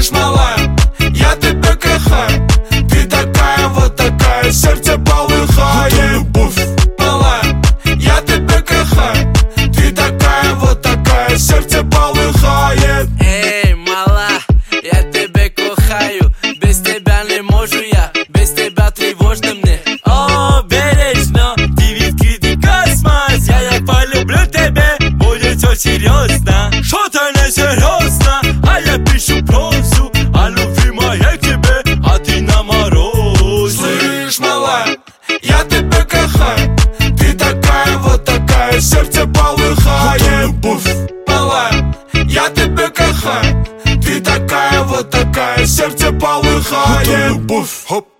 Слышь, малая, я тебя кохаю. Ты такая, вот такая, сердце полыхает. Любовь, малая, я тебя кохаю. Ты такая, вот такая, сердце полыхает. Эй, мала, я тебя кохаю. Без тебя не можу я, без тебя тревожно мне. О, бережно, ты відкритий космос. Я як полюблю тебе, будет все серьезно. Что-то не серьезно, а я пишу прозу о любви моей к тебе, а ты на морозе. Слышь, малая, я тебя кохаю. Ты такая, вот такая, сердце полыхает. Любовь, малая, я тебя кохаю. Ты такая, вот такая, сердце полыхает. Любовь, хоп.